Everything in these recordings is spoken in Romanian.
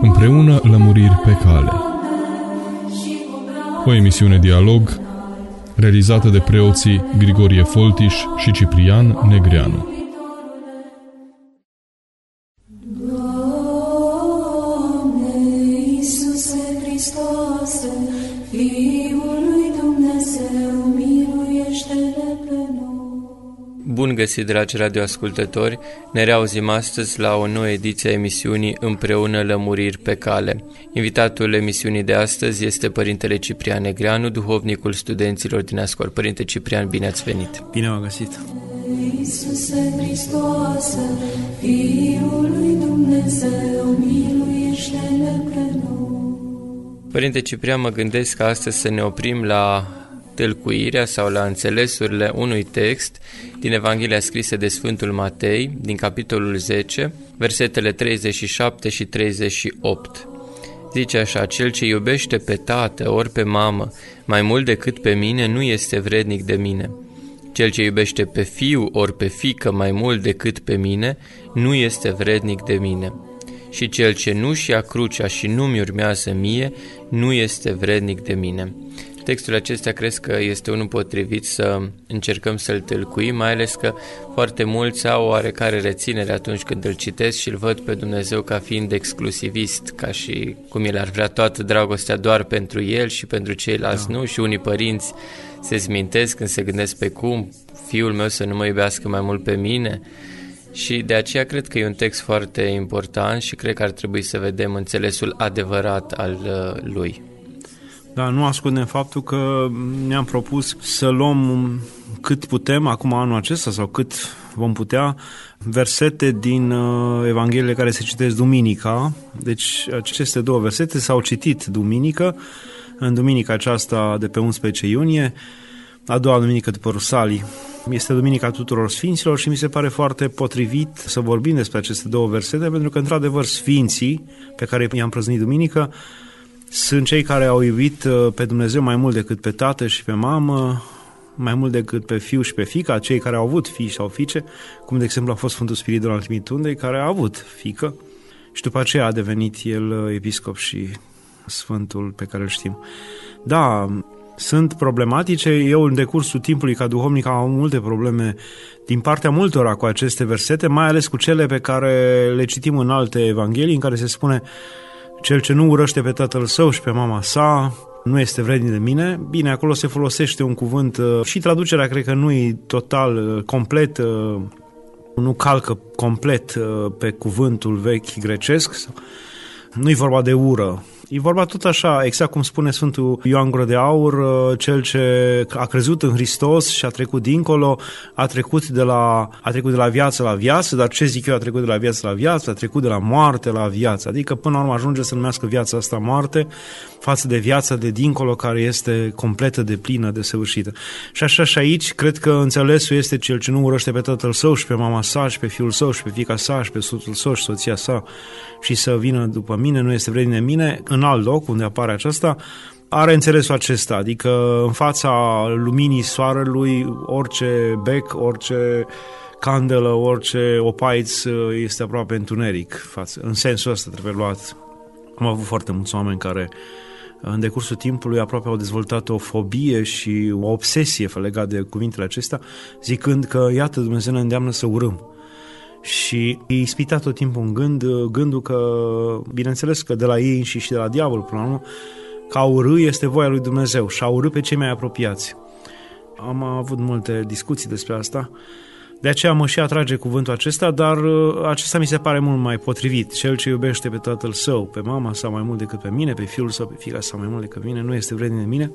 Împreună lămuriri pe cale. O emisiune dialog realizată de preoții Grigorie Foltiș și Ciprian Negreanu. Bun găsit, dragi radioascultători! Ne reauzim astăzi la o nouă ediție a emisiunii Împreună lămuriri pe cale. Invitatul emisiunii de astăzi este Părintele Ciprian Negreanu, duhovnicul studenților din Ascol. Părinte Ciprian, bine ați venit! Bine v-am găsit! Iisuse Hristoase, Fiul lui Dumnezeu, miluiește-ne pe noi! Părinte Ciprian, mă gândesc că astăzi să ne oprim la tâlcuirea sau la înțelesurile unui text din Evanghelia scrisă de Sfântul Matei, din capitolul 10, versetele 37 și 38. Zice așa: cel ce iubește pe tată ori pe mamă mai mult decât pe mine nu este vrednic de mine. Cel ce iubește pe fiu ori pe fiică mai mult decât pe mine nu este vrednic de mine. Și cel ce nu-și ia crucea și nu-mi urmează mie nu este vrednic de mine. Textul acesta cred că este unul potrivit să încercăm să-l tâlcuim, mai ales că foarte mulți au oarecare reținere atunci când îl citesc și îl văd pe Dumnezeu ca fiind exclusivist, ca și cum el ar vrea toată dragostea doar pentru el și pentru ceilalți nu, și unii părinți se zmintesc când se gândesc pe cum fiul meu să nu mă iubească mai mult pe mine. Și de aceea cred că e un text foarte important și cred că ar trebui să vedem înțelesul adevărat al lui. Da, nu ascundem faptul că ne-am propus să luăm cât putem, acum anul acesta sau cât vom putea, versete din Evangheliile care se citesc duminica. Deci aceste două versete s-au citit duminică, în duminica aceasta de pe 11 iunie, a doua duminică după Rusalii. Este Duminica Tuturor Sfinților și mi se pare foarte potrivit să vorbim despre aceste două versete, pentru că, într-adevăr, Sfinții pe care i-am prăznit duminică sunt cei care au iubit pe Dumnezeu mai mult decât pe tată și pe mamă, mai mult decât pe fiu și pe fiică, cei care au avut fii sau fiice, cum de exemplu a fost Sfântul Spiridon al Trimitundei, care a avut fiică și după aceea a devenit el episcop și sfântul pe care îl știm. Da, sunt problematice. Eu, în decursul timpului ca duhovnic, am multe probleme din partea multora cu aceste versete, mai ales cu cele pe care le citim în alte evanghelii, în care se spune: cel ce nu urăște pe tatăl său și pe mama sa nu este vrednic de mine. Bine, acolo se folosește un cuvânt și traducerea cred că nu e total, complet, nu calcă complet pe cuvântul vechi grecesc. Nu-i vorba de ură. E vorba tot așa, exact cum spune Sfântul Ioan Gură de Aur, cel ce a crezut în Hristos și a trecut dincolo, a trecut de la viață la viață, dar ce zic eu, a trecut de la viață la viață, a trecut de la moarte la viață, adică până la urmă ajunge să numească viața asta moarte față de viața de dincolo care este completă, deplină, desăvârșită. Și așa și aici, cred că înțelesul este cel ce nu urăște pe tatăl său și pe mama sa și pe fiul său și pe fiica sa și pe soțul său și soția sa și să vină după mine, nu este vrednic de mine. În alt loc unde apare aceasta, are înțelesul acesta, adică în fața luminii soarelui, orice bec, orice candelă, orice opaiț este aproape întuneric. În sensul ăsta trebuie luat. Am avut foarte mulți oameni care în decursul timpului aproape au dezvoltat o fobie și o obsesie legat de cuvintele acestea, zicând că, iată, Dumnezeu ne îndeamnă să urâm. Și îi ispita tot timpul în gândul că, bineînțeles că de la ei și de la diavol, până la urmă, că a urâ este voia lui Dumnezeu și a urâ pe cei mai apropiați. Am avut multe discuții despre asta, de aceea mă și atrage cuvântul acesta, dar acesta mi se pare mult mai potrivit. Cel ce iubește pe tatăl său, pe mama sa mai mult decât pe mine, pe fiul său, pe fiica sa mai mult decât mine, nu este vrednic de mine.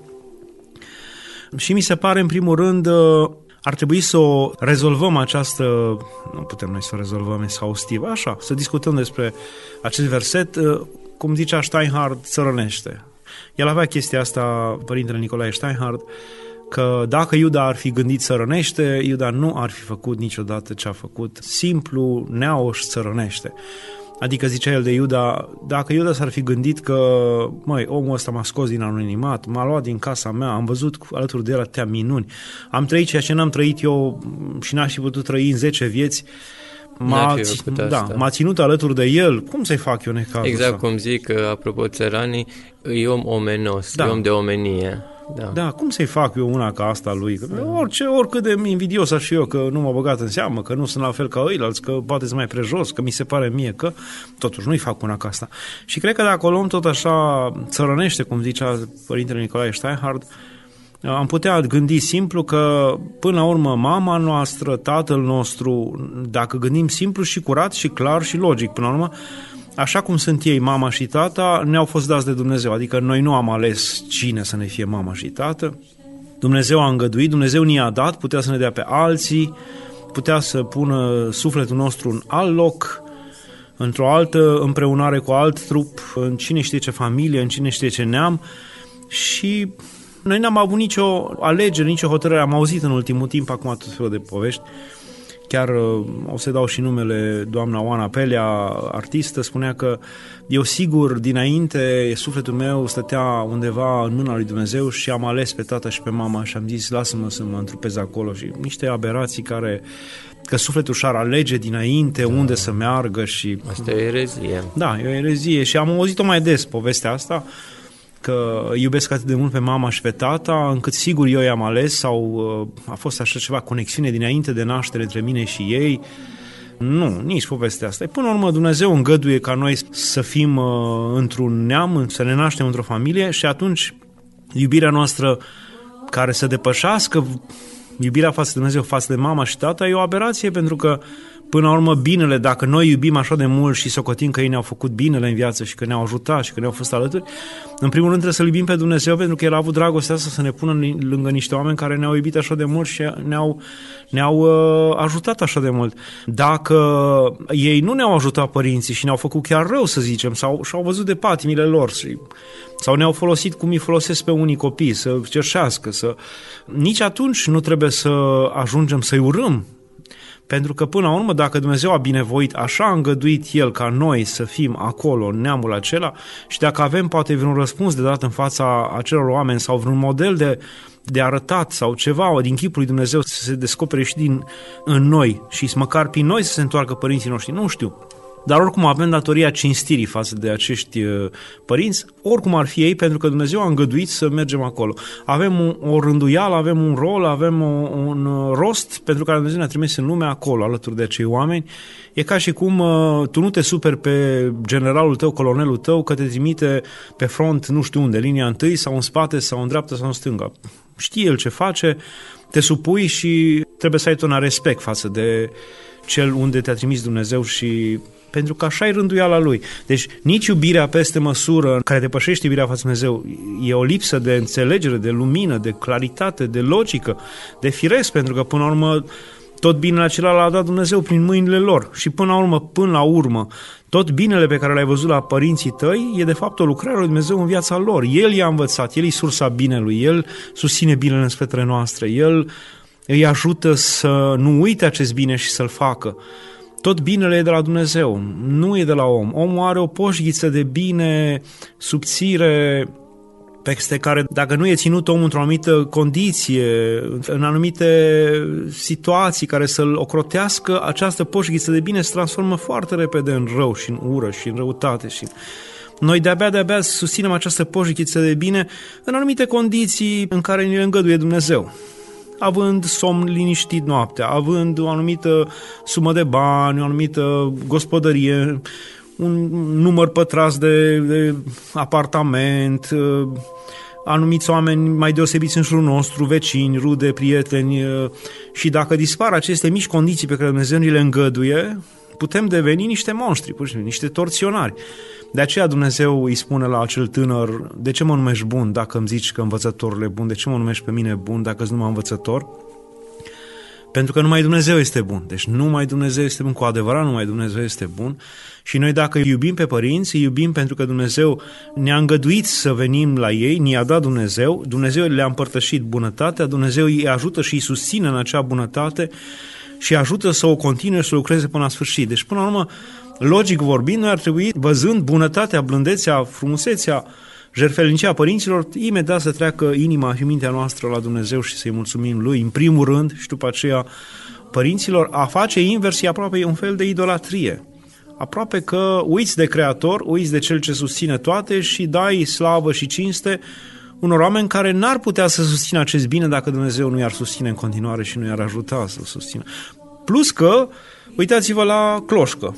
Și mi se pare, în primul rând, ar trebui să o rezolvăm această, nu putem noi să o rezolvăm exhaustiv, așa, să discutăm despre acest verset, cum zicea Steinhard, țărănește. El avea chestia asta, Părintele Nicolae Steinhard, că dacă Iuda ar fi gândit țărănește, Iuda nu ar fi făcut niciodată ce a făcut, simplu, neauș țărănește. Adică zicea el de Iuda, dacă Iuda s-ar fi gândit că, omul ăsta m-a scos din anonimat, m-a luat din casa mea, am văzut alături de el atâtea minuni, am trăit ceea ce n-am trăit eu și n-aș fi putut trăi în 10 vieți, m-a ținut alături de el, cum să-i fac eu necazul Exact ăsta? cum zic, apropo țăranii, e om omenos, e om de omenie. Da, cum să-i fac eu una ca asta lui? Oricât de invidios aș fi eu că nu m-a băgat în seamă, că nu sunt la fel ca ăilalți, că poate sunt mai prejos, că mi se pare mie că totuși nu-i fac una ca asta. Și cred că dacă o luăm tot așa țărănește, cum zicea Părintele Nicolae Steinhardt, am putea gândi simplu că până la urmă mama noastră, tatăl nostru, dacă gândim simplu și curat și clar și logic, până la urmă, așa cum sunt ei, mama și tata, ne-au fost dați de Dumnezeu, adică noi nu am ales cine să ne fie mama și tată. Dumnezeu a îngăduit, Dumnezeu ni-a dat, putea să ne dea pe alții, putea să pună sufletul nostru în alt loc, într-o altă împreunare cu alt trup, în cine știe ce familie, în cine știe ce neam, și noi n-am avut nicio alegere, nicio hotărâre. Am auzit în ultimul timp acum tot felul de povești. Chiar o să dau și numele, doamna Oana Pelea, artistă, spunea că eu sigur dinainte sufletul meu stătea undeva în mâna lui Dumnezeu și am ales pe tata și pe mama și am zis lasă-mă să mă întrupez acolo, și niște aberații că sufletul și-ar alege dinainte unde să meargă. Și asta e o erezie. Da, e o erezie și am auzit-o mai des povestea asta, că iubesc atât de mult pe mama și pe tata, încât sigur eu i-am ales, sau a fost așa ceva, conexiune dinainte de naștere între mine și ei. Nu, nici povestea asta. Până la urmă Dumnezeu îngăduie ca noi să fim într-un neam, să ne naștem într-o familie, și atunci iubirea noastră care să depășească iubirea față de Dumnezeu, față de mama și tata, e o aberație, pentru că până la urmă binele, dacă noi iubim așa de mult și socotim că ei ne-au făcut binele în viață și că ne-au ajutat și că ne-au fost alături, în primul rând trebuie să-L iubim pe Dumnezeu, pentru că El a avut dragostea asta să ne pună lângă niște oameni care ne-au iubit așa de mult și ne-au ajutat așa de mult. Dacă ei nu ne-au ajutat părinții și ne-au făcut chiar rău, să zicem, sau și-au văzut de patimile lor sau ne-au folosit cum îi folosesc pe unii copii, să cerșească, nici atunci nu trebuie să ajungem să-i urâm. Pentru că până la urmă, dacă Dumnezeu a binevoit, așa a îngăduit El ca noi să fim acolo, în neamul acela, și dacă avem poate vreun răspuns de dat în fața acelor oameni sau vreun model de arătat sau ceva din chipul lui Dumnezeu să se descopere și în noi și măcar prin noi să se întoarcă părinții noștri, nu știu. Dar oricum avem datoria cinstirii față de acești părinți, oricum ar fi ei, pentru că Dumnezeu a îngăduit să mergem acolo. Avem o rânduială, avem un rol, avem un rost pentru care Dumnezeu ne-a trimis în lume acolo, alături de acei oameni. E ca și cum tu nu te superi pe generalul tău, colonelul tău, că te trimite pe front nu știu unde, linia întâi sau în spate sau în dreapta sau în stânga. Știe el ce face, te supui și trebuie să ai tot un respect față de cel unde te-a trimis Dumnezeu, și pentru că așa e rânduiala lui. Deci nici iubirea peste măsură care depășește iubirea față de Dumnezeu e o lipsă de înțelegere, de lumină, de claritate, de logică, de firesc, pentru că până la urmă tot binele acela l-a dat Dumnezeu prin mâinile lor și până la urmă tot binele pe care l-ai văzut la părinții tăi e de fapt o lucrare lui Dumnezeu în viața lor. El i-a învățat, El e sursa binelui, El susține binele în spetele noastre, El îi ajută să nu uite acest bine și să-l facă. Tot binele e de la Dumnezeu, nu e de la om. Omul are o poșghiță de bine subțire peste care, dacă nu e ținut omul într-o anumită condiție, în anumite situații care să-l ocrotească, această poșghiță de bine se transformă foarte repede în rău și în ură și în răutate. Și noi de-abia susținem această poșghiță de bine în anumite condiții în care ne îngăduie Dumnezeu. Având somn liniștit noaptea, având o anumită sumă de bani, o anumită gospodărie, un număr pătrat de apartament, anumiți oameni mai deosebiți în jurul nostru, vecini, rude, prieteni, și dacă dispar aceste mici condiții pe care Dumnezeu ni le îngăduie, putem deveni niște monștri, niște torționari. De aceea Dumnezeu îi spune la acel tânăr: de ce mă numești bun dacă îmi zici că învățătorul e bun? De ce mă numești pe mine bun dacă îți numai învățător? Pentru că numai Dumnezeu este bun. Deci numai Dumnezeu este bun, cu adevărat numai Dumnezeu este bun. Și noi dacă iubim pe părinți, îi iubim pentru că Dumnezeu ne-a îngăduit să venim la ei, ne-a dat Dumnezeu, Dumnezeu le-a împărtășit bunătatea, Dumnezeu îi ajută și îi susține în acea bunătate și ajută să o continue, să o lucreze până la sfârșit. Deci până la urmă, logic vorbind, noi ar trebui, văzând bunătatea, blândețea, frumusețea, jertfelnicia părinților, imediat să treacă inima și mintea noastră la Dumnezeu și să-i mulțumim Lui, în primul rând, și după aceea părinților, a face invers e aproape un fel de idolatrie. Aproape că uiți de Creator, uiți de Cel ce susține toate și dai slavă și cinste unor oameni care n-ar putea să susțină acest bine dacă Dumnezeu nu i-ar susține în continuare și nu i-ar ajuta să-l susțină. Plus că, uitați-vă la cloșcă.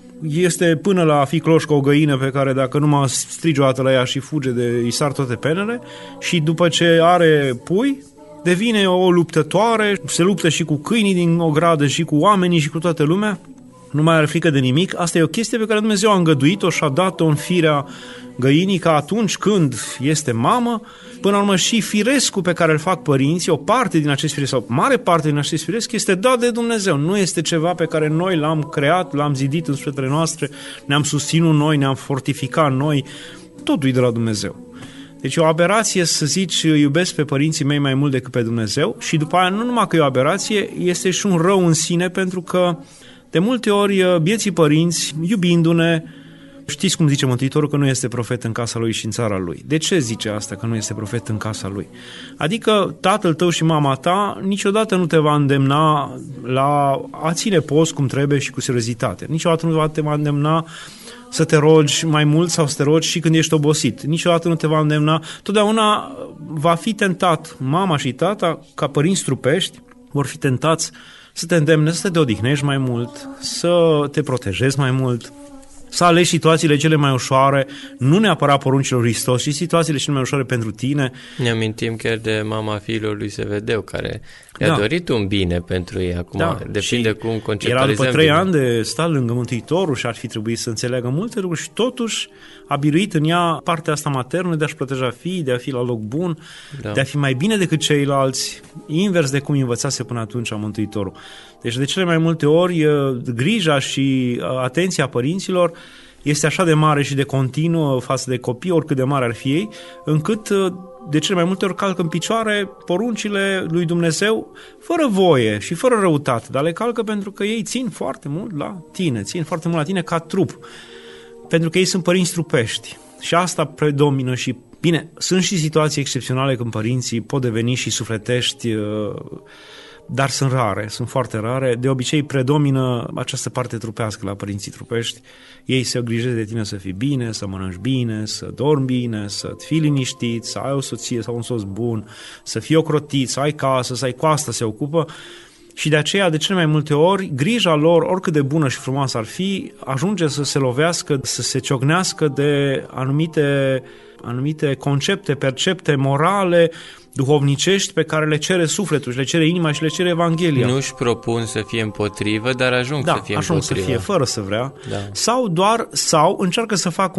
Este până la a fi cloșcă o găină pe care dacă numai strigi o dată la ea și fuge, îi sar toate penele, și după ce are pui, devine o luptătoare, se luptă și cu câinii din ogradă și cu oamenii și cu toată lumea, nu mai are frică de nimic. Asta e o chestie pe care Dumnezeu a îngăduit-o și a dat-o în firea găinii, ca atunci când este mamă, până la urmă și firescul pe care îl fac părinții, o parte din acest firesc, sau mare parte din acest firesc, este dat de Dumnezeu. Nu este ceva pe care noi l-am creat, l-am zidit în sufletele noastre, ne-am susținut noi, ne-am fortificat noi, totul e de la Dumnezeu. Deci e o aberație să zici iubesc pe părinții mei mai mult decât pe Dumnezeu, și după aia nu numai că e o aberație, este și un rău în sine, pentru că de multe ori bieții părinți, iubindu-ne, știți cum zice Mântuitorul, că nu este profet în casa lui și în țara lui. De ce zice asta, că nu este profet în casa lui? Adică tatăl tău și mama ta niciodată nu te va îndemna la a ține post cum trebuie și cu seriozitate. Niciodată nu te va îndemna să te rogi mai mult sau să te rogi și când ești obosit. Niciodată nu te va îndemna. Totdeauna va fi tentat mama și tata, ca părinți trupești, vor fi tentați să te îndemne să te odihnești mai mult, să te protejezi mai mult, să alegi situațiile cele mai ușoare, nu neapărat poruncilor Hristos, ci situațiile cele mai ușoare pentru tine. Ne amintim chiar de mama fiilor lui Zevedeu, care i-a dorit un bine pentru ei. Acum depinde cum conceptualizăm. Era după 3 ani de stat lângă Mântuitorul și ar fi trebuit să înțeleagă multe lucruri și totuși a biruit în ea partea asta maternă de a-și proteja fiii, de a fi la loc bun, de a fi mai bine decât ceilalți, invers de cum învățase până atunci Mântuitorul. Deci de cele mai multe ori grija și atenția părinților este așa de mare și de continuă față de copii, oricât de mare ar fi ei, încât de cele mai multe ori calcă în picioare poruncile lui Dumnezeu fără voie și fără răutate, dar le calcă pentru că ei țin foarte mult la tine, ca trup, pentru că ei sunt părinți trupești și asta predomină. Și bine, sunt și situații excepționale când părinții pot deveni și sufletești, dar sunt rare, sunt foarte rare. De obicei predomină această parte trupească la părinții trupești. Ei se îngrijesc de tine să fii bine, să mănânci bine, să dormi bine, să fii liniștit, să ai o soție sau un soț bun, să fii ocrotit, să ai casă, să ai cu asta se ocupă. Și de aceea, de cele mai multe ori, grija lor, oricât de bună și frumoasă ar fi, ajunge să se lovească, să se ciocnească de anumite concepte, percepte, morale, duhovnicești pe care le cere sufletul și le cere inima și le cere Evanghelia. Nu își propun să fie împotrivă, dar ajung să fie împotrivă. Să fie, fără să vrea. Da. Sau încearcă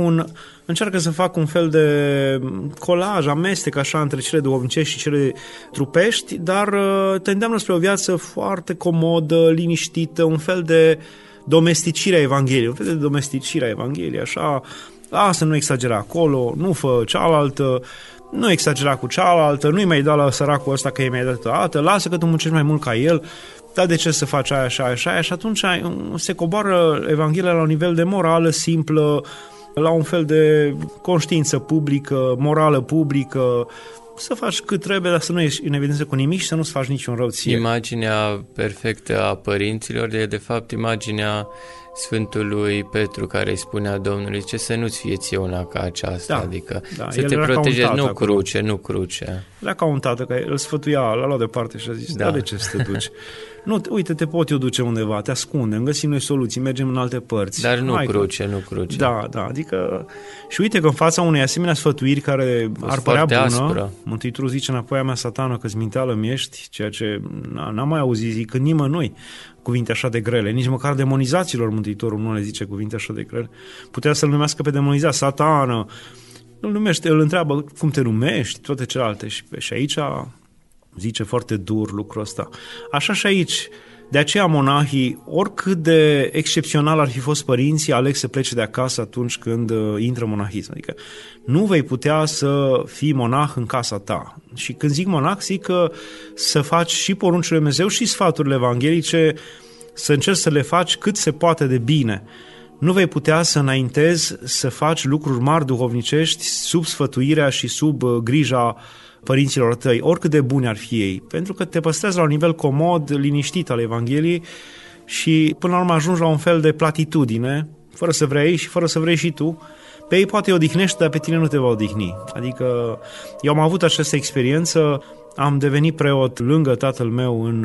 să fac un fel de colaj, amestec așa între cele duhovnicești și cele trupești, dar te îndeamnă spre o viață foarte comodă, liniștită, un fel de domesticire a Evangheliei, așa, lasă, nu exagera acolo, nu fă cealaltă, nu exagera cu cealaltă, nu-i mai da la săracul ăsta că i mai dat dată, lasă că tu muncești mai mult ca el, dar de ce să faci aia și atunci se coboară Evanghelia la un nivel de morală simplă, la un fel de conștiință publică, morală publică, să faci cât trebuie, dar să nu ieși în evidență cu nimic și să nu-ți faci niciun rău ție. Imaginea perfectă a părinților e de fapt imaginea Sfântului Petru, care îi spunea Domnului, ce să nu-ți fie ție una ca aceasta, adică să te protejezi, nu cruce. Era ca un tată, că îl sfătuia, l-a luat departe și a zis, de ce să te duci? Nu, uite, te pot eu duce undeva, te ascundem, găsim noi soluții, mergem în alte părți. Dar nu cruce. Da, adică, și uite că în fața unei asemenea sfătuiri care ar părea bună, aspră. Mântuitorul zice, înapoi a mea, Satană, că-ți minteală mi-ești, ceea ce n-am mai auzit zicând nimănui cuvinte așa de grele, nici măcar demonizaților Mântuitorul nu le zice cuvinte așa de grele. Putea să-l numească pe demonizat, Satană, îl întreabă cum te numești, toate celelalte, și aici zice foarte dur lucrul ăsta. Așa și aici, de aceea monahii, oricât de excepțional ar fi fost părinții, aleg să plece de acasă atunci când intră monahism. Adică nu vei putea să fii monah în casa ta. Și când zic monah, zic că să faci și poruncile lui Dumnezeu și sfaturile evanghelice, să încerci să le faci cât se poate de bine. Nu vei putea să înaintezi, să faci lucruri mari duhovnicești sub sfătuirea și sub grija părinților tăi, oricât de buni ar fi ei, pentru că te păstrează la un nivel comod, liniștit al Evangheliei și până la urmă ajungi la un fel de platitudine, fără să vrei și fără să vrei și tu. Pe ei poate îi odihnește, dar pe tine nu te va odihni. Adică eu am avut această experiență, am devenit preot lângă tatăl meu în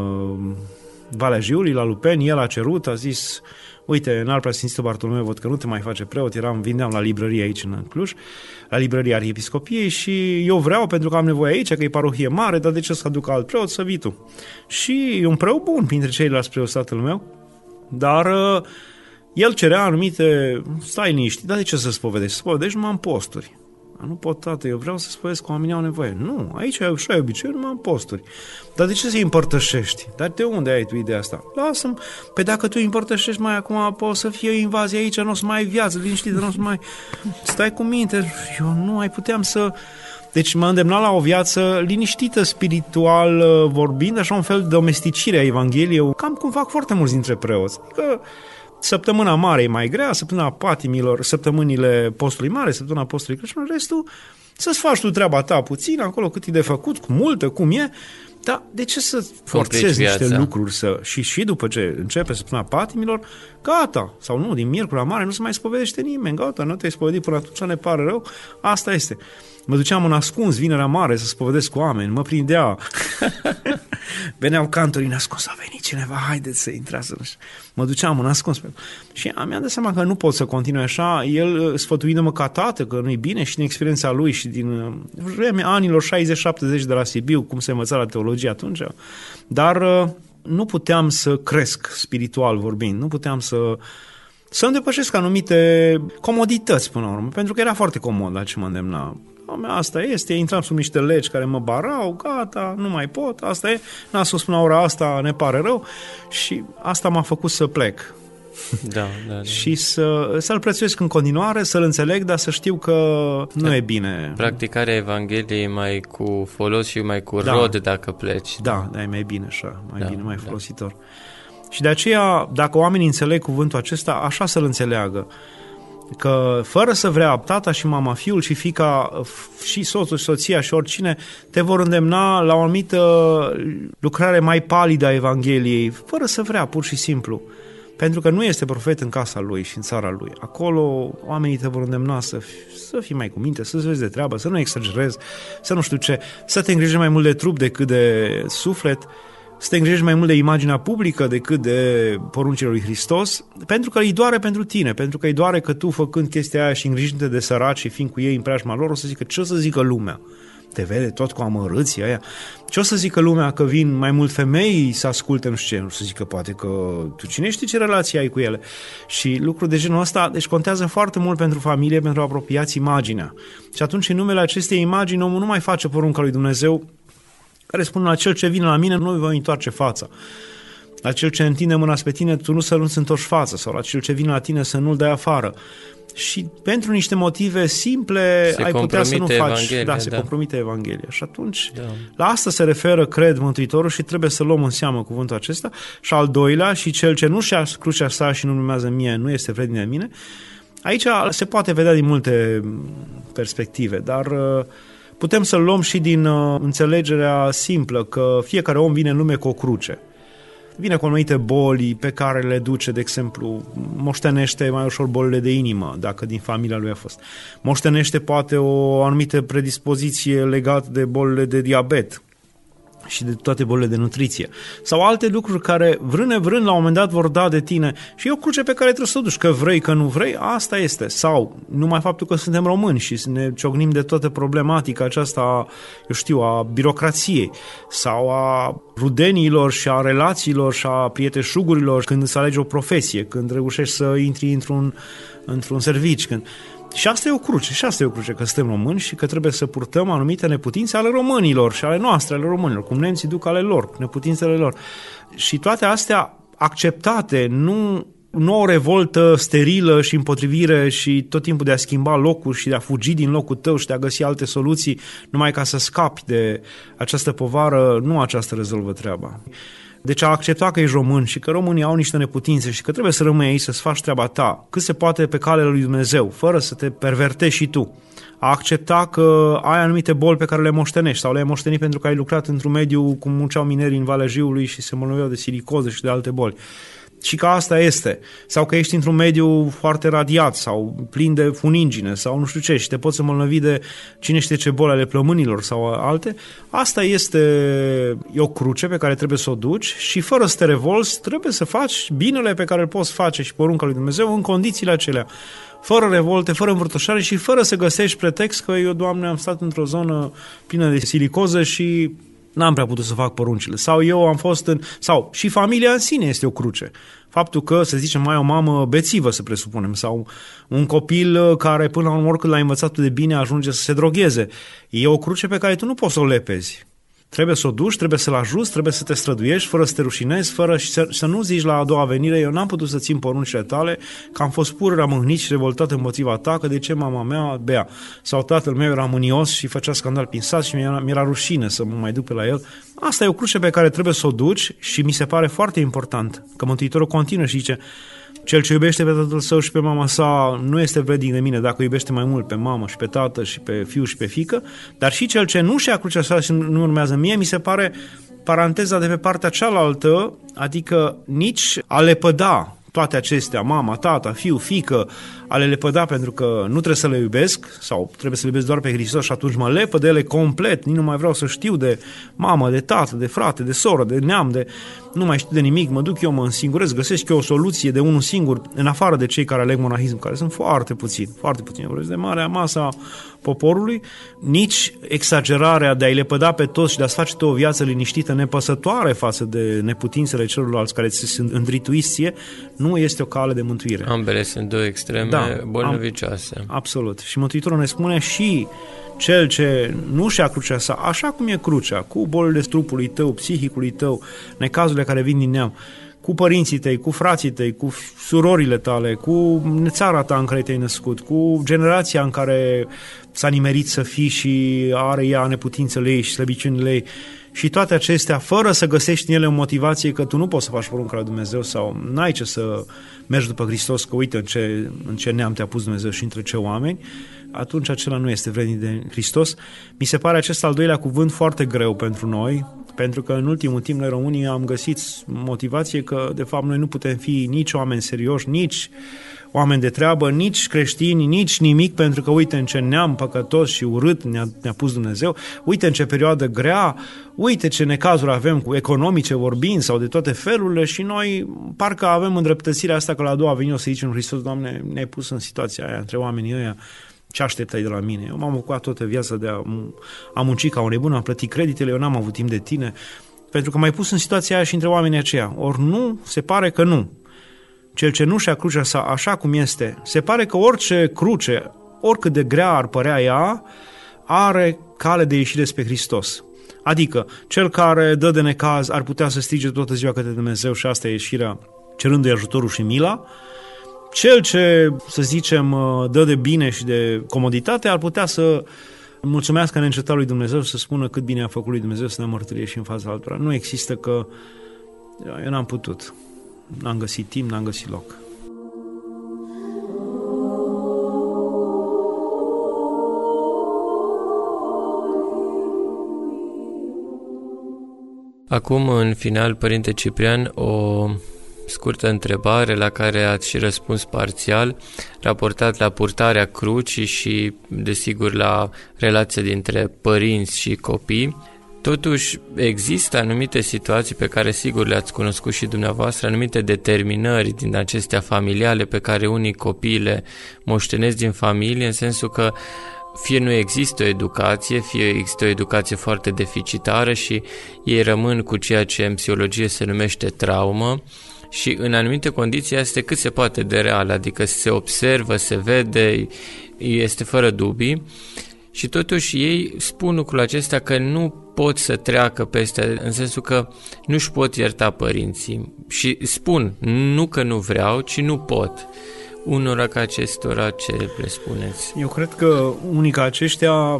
Valea Jiului, la Lupeni, el a cerut, a zis, uite, înalt preasfințitul Bartolomeu, văd că nu te mai face preot, vindeam la librărie aici în Cluj, la librăria Arhiepiscopiei și eu vreau, pentru că am nevoie aici, că e parohie mare, dar de ce să aduc alt preot, să vii tu? Și e un preot bun printre ceilalți preoți tatăl meu, dar el cerea anumite, stai liniștit, dar de ce să spovedești? Spovedești numai în posturi. Nu pot, tată, eu vreau să spovedesc că oamenii au nevoie. Nu, aici ai obicei, numai în posturi. Dar de ce să-i împărtășești? Dar de unde ai tu ideea asta? Lasă-mi, pe dacă tu îi împărtășești mai acum, poate să fie o invazie aici, nu o să mai ai viață, liniștit, nu o să mai... Stai cu minte, eu nu mai puteam să... Deci mă îndemna la o viață liniștită, spiritual vorbind, așa un fel de domesticire a Evangheliei, cam cum fac foarte mulți dintre preoți. Adică săptămâna mare e mai grea, săptămâna patimilor, săptămânile postului mare, săptămâna postului Crăciun, restul să-ți faci tu treaba ta puțin, acolo cât e de făcut, cu multă, cum e, dar de ce să forțezi niște lucruri și după ce începe săptămâna patimilor, gata, sau nu, din miercuri la mare nu se mai spovedește nimeni, gata, nu te-ai spovedit până atunci, ne pare rău, asta este. Mă duceam în ascuns vinerea mare să spovedesc cu oameni, mă prindea. Veneau cantorii în ascuns, a venit cineva, haideți să intrați. Mă duceam în ascuns. Și mi-am dat seama că nu pot să continui așa, el sfătuindu-mă ca tată, că nu-i bine și din experiența lui și din anilor 60-70 de la Sibiu, cum se învăța la teologie atunci, dar nu puteam să cresc spiritual vorbind, nu puteam să îmi depășesc anumite comodități până la urmă, pentru că era foarte comod la ce mă îndemna. Asta este, intram sub niște legi care mă barau, gata, nu mai pot, asta e, n-a spus până la ora asta, ne pare rău și asta m-a făcut să plec. Da. Și să-l prețuiesc în continuare, să-l înțeleg, dar să știu că nu e bine. Practicarea Evangheliei mai cu folos și mai cu rod dacă pleci. Da, e mai bine așa, bine, mai folositor. Și de aceea, dacă oamenii înțeleg cuvântul acesta, așa să-l înțeleagă. Că fără să vrea tata și mama, fiul și fiica și soțul și soția și oricine te vor îndemna la o anumită lucrare mai palidă a Evangheliei, fără să vrea, pur și simplu. Pentru că nu este profet în casa lui și în țara lui. Acolo oamenii te vor îndemna să fii mai cu minte, să-ți vezi de treabă, să nu exagerezi, să nu știu ce, să te îngrijești mai mult de trup decât de suflet, să te îngrijești mai mult de imaginea publică decât de poruncile lui Hristos, pentru că îi doare pentru tine, pentru că îi doare că tu, făcând chestia aia și îngrijindu-te de săraci și fiind cu ei în preajma lor, o să zică, ce o să zică lumea? Te vede tot cu amărâția aia? Ce o să zică lumea că vin mai mult femei să asculte, nu știu ce? O să zică poate că tu cine știi ce relație ai cu ele? Și lucruri de genul ăsta, deci contează foarte mult pentru familie, pentru apropiați imaginea. Și atunci, în numele acestei imagini, omul nu mai face porunca lui Dumnezeu, care spune, la cel ce vine la mine nu-i voi întoarce fața. La cel ce întinde mâna spre tine, tu nu-ți întorci fața. Sau la cel ce vine la tine să nu-l dai afară. Și pentru niște motive simple ai putea să nu faci. Se compromite Evanghelia. Și atunci, la asta se referă, cred, Mântuitorul și trebuie să luăm în seamă cuvântul acesta. Și al doilea, și cel ce nu și-a crucea sa și nu urmează mie, nu este vrednic de mine. Aici se poate vedea din multe perspective, dar putem să-l luăm și din înțelegerea simplă că fiecare om vine în lume cu o cruce. Vine cu anumite boli pe care le duce, de exemplu, moștenește mai ușor bolile de inimă, dacă din familia lui a fost. Moștenește poate o anumită predispoziție legată de bolile de diabet și de toate bolile de nutriție. Sau alte lucruri care, vrând la un moment dat vor da de tine și e o cruce pe care trebuie să o duci, că vrei, că nu vrei, asta este. Sau numai faptul că suntem români și ne ciocnim de toată problematica aceasta, eu știu, a birocrației sau a rudeniilor și a relațiilor și a prieteșugurilor când îți alegi o profesie, când reușești să intri într-un serviciu, când... Și asta e o cruce, că suntem români și că trebuie să purtăm anumite neputințe ale românilor și ale noastre, ale românilor, cum nemții duc ale lor, neputințele lor. Și toate astea acceptate, nu o revoltă sterilă și împotrivire și tot timpul de a schimba locul și de a fugi din locul tău și de a găsi alte soluții numai ca să scapi de această povară, nu aceasta rezolvă treaba. Deci a accepta că ești român și că românii au niște neputințe și că trebuie să rămâi aici să-ți faci treaba ta, cât se poate pe calea lui Dumnezeu, fără să te pervertezi și tu. A accepta că ai anumite boli pe care le moștenești sau le-ai moștenit pentru că ai lucrat într-un mediu cum munceau minerii în Valea Jiului și se îmbolnăveau de silicoză și de alte boli. Și că asta este. Sau că ești într-un mediu foarte radiat sau plin de funingine sau nu știu ce și te poți îmbolnăvi de cine știe ce boli ale plămânilor sau alte. Asta e o cruce pe care trebuie să o duci și fără să te revolți trebuie să faci binele pe care îl poți face și porunca lui Dumnezeu în condițiile acelea. Fără revolte, fără învârtoșare și fără să găsești pretext că eu, Doamne, am stat într-o zonă plină de silicoză și n-am prea putut să fac poruncile. Sau eu am fost sau și familia în sine este o cruce. Faptul că, să zicem, mai o mamă bețivă, să presupunem, sau un copil care până la urmă, oricât l-a învățat de bine, ajunge să se drogheze. E o cruce pe care tu nu poți să o lepezi. Trebuie să o duci, trebuie să-l ajuți, trebuie să te străduiești, fără să te rușinezi, fără să nu zici la a doua venire, eu n-am putut să țin poruncile tale, că am fost pur rămâhnit și revoltat împotriva ta, că de ce mama mea bea? Sau tatăl meu era mânios și făcea scandal prin sat și mi-era rușine să mă mai duc pe la el. Asta e o cruce pe care trebuie să o duci și mi se pare foarte important, că Mântuitorul continuă și zice: cel ce iubește pe tatăl său și pe mama sa nu este vrednic de mine dacă iubește mai mult pe mamă și pe tată și pe fiu și pe fiică, dar și cel ce nu și-a crucea sa și nu urmează mie, mi se pare paranteza de pe partea cealaltă, adică nici a lepăda toate acestea, mama, tata, fiu, fiică, a le lepăda pentru că nu trebuie să le iubesc sau trebuie să le iubesc doar pe Hristos și atunci mă lepă de ele complet, nici nu mai vreau să știu de mamă, de tată, de frate, de soră, de neam, nu mai știu de nimic, mă duc eu, mă însingurez, găsesc eu o soluție de unul singur, în afară de cei care aleg monahism, care sunt foarte puțini, vorbesc de marea masa poporului, nici exagerarea de a-i lepăda pe toți și de a-ți face o viață liniștită, nepăsătoare față de neputințele celorlalți care ți sunt îndrituiți ție, nu este o cale de mântuire. Ambele sunt două extreme bolnăvicioase. Absolut. Și Mântuitorul ne spune și cel ce nu și-a crucea sa, așa cum e crucea, cu bolile trupului tău, psihicului tău, necazurile care vin din neam, cu părinții tăi, cu frații tăi, cu surorile tale, cu țara ta în care te-ai născut, cu generația în care s-a nimerit să fii și are ea neputințele ei și slăbiciunile ei, și toate acestea, fără să găsești în ele o motivație că tu nu poți să faci porunca lui Dumnezeu sau n-ai ce să mergi după Hristos, că uite în ce neam te-a pus Dumnezeu și între ce oameni, atunci acela nu este vrednic de Hristos. Mi se pare acest al doilea cuvânt foarte greu pentru noi, pentru că în ultimul timp noi românii am găsit motivație că de fapt noi nu putem fi nici oameni serioși, nici oameni de treabă, nici creștini, nici nimic, pentru că uite în ce neam păcătos și urât ne-a pus Dumnezeu, uite în ce perioadă grea, uite ce necazuri avem cu economice vorbind sau de toate felurile și noi parcă avem îndreptățirea asta că la a doua venit o să zicem în Hristos: Doamne, ne-ai pus în situația aia între oamenii ăia, ce așteptai de la mine? Eu m-am ocupat toată viața de a munci ca un nebun, am plătit creditele, eu n-am avut timp de tine, pentru că m-ai pus în situația aia și între oamenii aceia. Ori nu, se pare că nu. Cel ce nu și-a crucea sa așa cum este, se pare că orice cruce, oricât de grea ar părea ea, are cale de ieșire spre Hristos. Adică, cel care dă de necaz ar putea să strige toată ziua către Dumnezeu și asta e ieșirea, cerându-i ajutorul și mila. Cel ce, să zicem, dă de bine și de comoditate ar putea să mulțumească neîncetat lui Dumnezeu, să spună cât bine a făcut lui Dumnezeu, să ne mărturie și în fața altora. Nu există că eu n-am putut. N-am găsit timp, n-am găsit loc. Acum, în final, Părinte Ciprian, o scurtă întrebare la care ați și răspuns parțial, raportat la purtarea crucii și, desigur, la relația dintre părinți și copii. Totuși, există anumite situații pe care sigur le-ați cunoscut și dumneavoastră, anumite determinări din acestea familiale pe care unii copii le moștenesc din familie, în sensul că fie nu există o educație, fie există o educație foarte deficitară și ei rămân cu ceea ce în psihologie se numește traumă și în anumite condiții este cât se poate de real, adică se observă, se vede, este fără dubii. Și totuși ei spun lucrul acesta că nu pot să treacă peste, în sensul că nu își pot ierta părinții. Și spun, nu că nu vreau, ci nu pot. Unora ca acestora, ce le spuneți? Eu cred că unii ca aceștia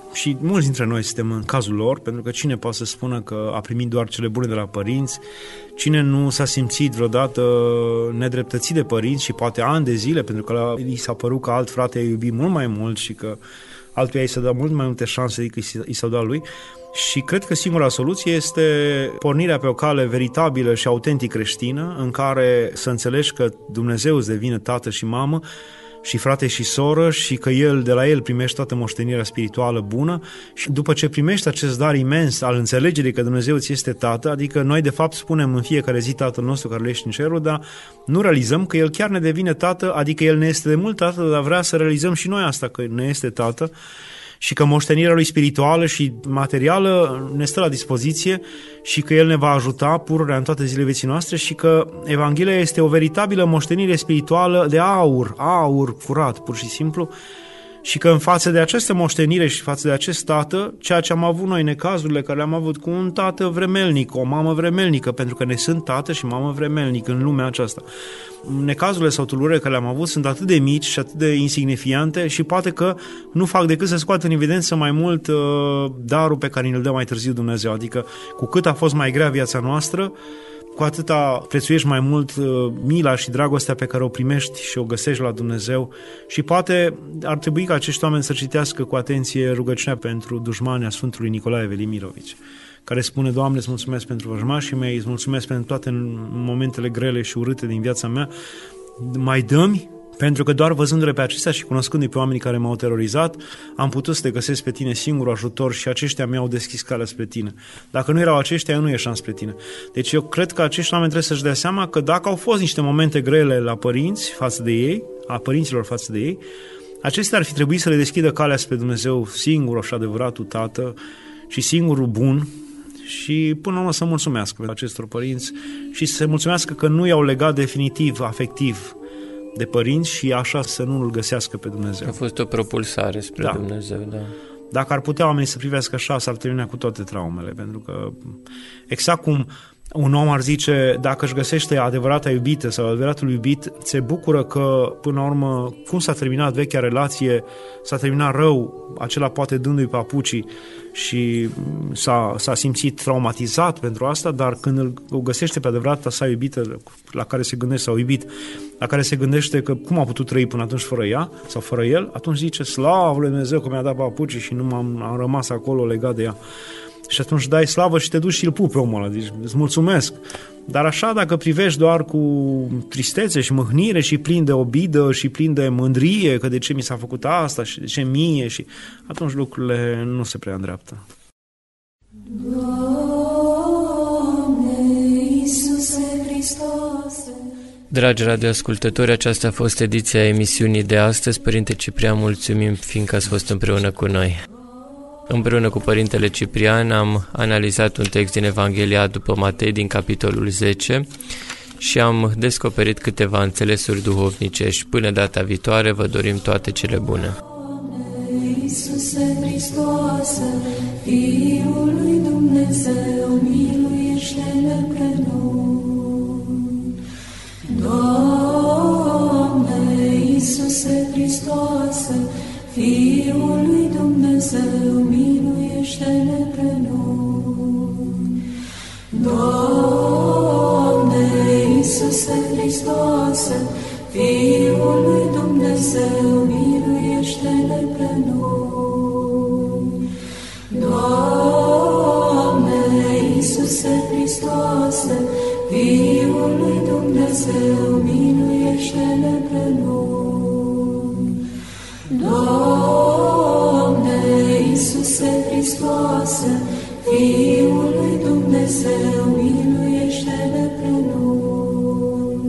și mulți dintre noi suntem în cazul lor, pentru că cine poate să spună că a primit doar cele bune de la părinți, cine nu s-a simțit vreodată nedreptățit de părinți și poate ani de zile, pentru că i s-a părut că alt frate i-a iubit mult mai mult și că altuia i s-a dat mult mai multe șanse decât i s-au dat lui. Și cred că singura soluție este pornirea pe o cale veritabilă și autentic creștină, în care să înțelegi că Dumnezeu îți devine tată și mamă și frate și soră și că de la El primești toată moștenirea spirituală bună și după ce primești acest dar imens al înțelegerii că Dumnezeu ți este tată, adică noi de fapt spunem în fiecare zi Tatăl nostru care ești în cerul, dar nu realizăm că El chiar ne devine tată, adică El ne este de mult tată, dar vrea să realizăm și noi asta, că ne este tată și că moștenirea Lui spirituală și materială ne stă la dispoziție și că El ne va ajuta pururea în toate zilele vieții noastre și că Evanghelia este o veritabilă moștenire spirituală de aur curat, pur și simplu, și că în față de această moștenire și față de acest tată, ceea ce am avut noi, necazurile care le-am avut cu un tată vremelnic, o mamă vremelnică, pentru că ne sunt tată și mamă vremelnic în lumea aceasta. Necazurile sau tulburările care le-am avut sunt atât de mici și atât de insignifiante și poate că nu fac decât să scoată în evidență mai mult darul pe care îl dă mai târziu Dumnezeu. Adică cu cât a fost mai grea viața noastră, cu atâta prețuiești mai mult mila și dragostea pe care o primești și o găsești la Dumnezeu și poate ar trebui ca acești oameni să citească cu atenție rugăciunea pentru dușmanii Sfântului Nicolae Velimirovici, care spune: Doamne, îți mulțumesc pentru vrăjmașii mei, îți mulțumesc pentru toate momentele grele și urâte din viața mea, mai dă-mi, pentru că doar văzându-le pe acestea și cunoscându-i pe oamenii care m-au terorizat, am putut să te găsesc pe tine singurul ajutor și aceștia mi-au deschis calea spre tine. Dacă nu erau aceștia, eu nu ieșeam spre tine. Deci eu cred că acești oameni trebuie să-și dea seama că dacă au fost niște momente grele la părinți față de ei, a părinților față de ei, acestea ar fi trebuit să le deschidă calea spre Dumnezeu singurul și adevăratul Tată și singurul bun, și până la urmă să mulțumească acestor părinți și să se mulțumească că nu i-au legat definitiv, afectiv de părinți și așa să nu îl găsească pe Dumnezeu. A fost o propulsare spre Dumnezeu, da. Dacă ar putea oamenii să privească așa, s-ar termina cu toate traumele, pentru că exact cum un om ar zice, dacă își găsește adevărata iubită sau adevăratul iubit, se bucură că, până la urmă, cum s-a terminat vechea relație, s-a terminat rău, acela poate dându-i papucii și s-a simțit traumatizat pentru asta, dar când o găsește pe adevărata sa iubită, la care se gândește sau iubit, la care se gândește că cum a putut trăi până atunci fără ea sau fără el, atunci zice, slavă lui Dumnezeu că mi-a dat papucii și nu am rămas acolo legat de ea. Și atunci dai slavă și te duci și îl pupi pe omul ăla, deci îți mulțumesc. Dar așa, dacă privești doar cu tristețe și mâhnire și plin de obidă și plin de mândrie, că de ce mi s-a făcut asta și de ce mie, și atunci lucrurile nu se prea îndreaptă. Dragi radioascultători, aceasta a fost ediția emisiunii de astăzi. Părinte Ciprian, mulțumim fiindcă ați fost împreună cu noi. Împreună cu Părintele Ciprian am analizat un text din Evanghelia după Matei din capitolul 10 și am descoperit câteva înțelesuri duhovnicești. Până data viitoare vă dorim toate cele bune. Iisuse Hristoase, Fiul lui Dumnezeu, miluiește-ne pe noi. Doamne, Iisuse Hristoase, Fiul lui Dumnezeu, miluiește-ne pe noi. Doamne, Iisuse Hristoase, Fiul lui Dumnezeu, miluiește-ne pe noi. Doamne, Iisuse Hristoase, Fiul lui Dumnezeu, miluiește-ne pe noi. Doamne, Iisuse Hristoase, Fiul lui Dumnezeu, miluiește-ne pe noi.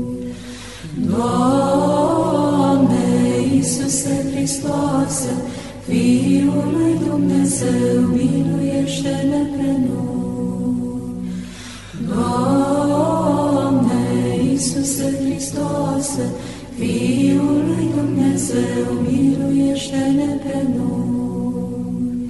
Doamne, Iisuse Hristoase, Fiul lui Dumnezeu, miluiește-ne pe noi. Doamne, Iisuse Hristoase, Fiul lui Dumnezeu, miluiește-ne pe noi.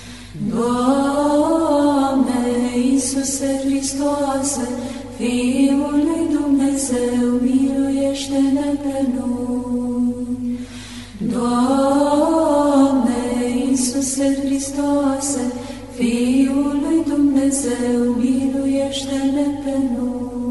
Doamne, Iisuse Hristoase, Fiul lui Dumnezeu, miluiește-ne pe noi. Doamne, Iisuse Hristoase, Hristoase, Fiul lui Dumnezeu, miluiește-ne pe noi.